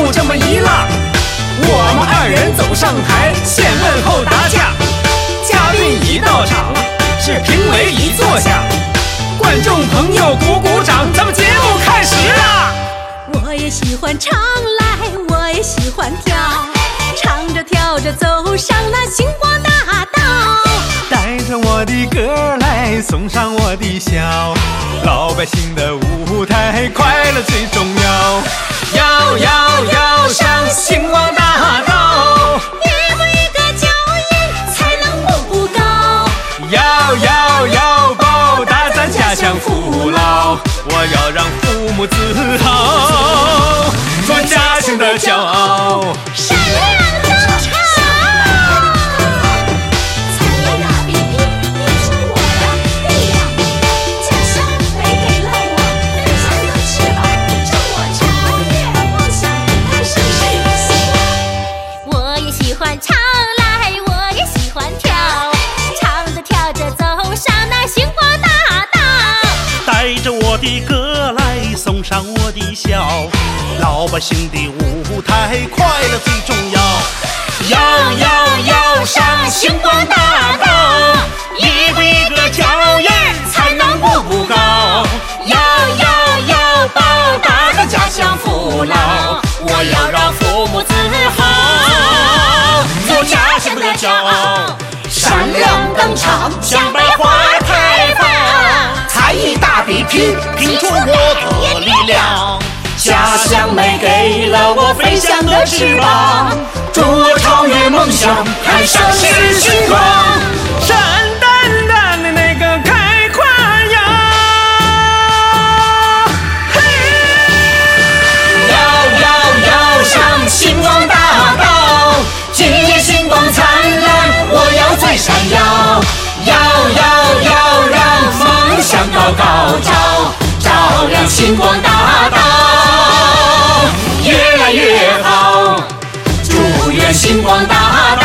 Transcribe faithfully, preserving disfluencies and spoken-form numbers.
目这么一拉，我们二人走上台，先问后答架。嘉宾一到场，是评委已坐下，观众朋友鼓鼓掌，咱们节目开始啦！ 我也喜欢唱来，我也喜欢跳，唱着跳着走上那星光大道， 带着我的歌来，送上我的笑，老百姓的舞台，快乐最重要。 要要要上星光大道， 一步一个脚印才能步步高。 要要要报答咱家乡父老，我要让父母自豪，做家乡的骄傲。 闪亮登场！ 带着我的歌来，送上我的笑，老百姓的舞台，快乐最重要。 要要要上星光大道，一步一个脚印才能步步高。要要要报答咱家乡父老，我要让父母自豪，做家乡的骄傲。闪亮登场，像百花开放，才艺大比拼，拼出我的力量。家乡美给了我飞翔的翅膀，祝我超越梦想，看盛世星光。 闪淡淡的那个开花呀，嘿！ 要要要上星光大道，今夜星光灿烂，我要最闪耀。要要要让梦想高高照，照亮星光大道，越来越好。祝愿星光大道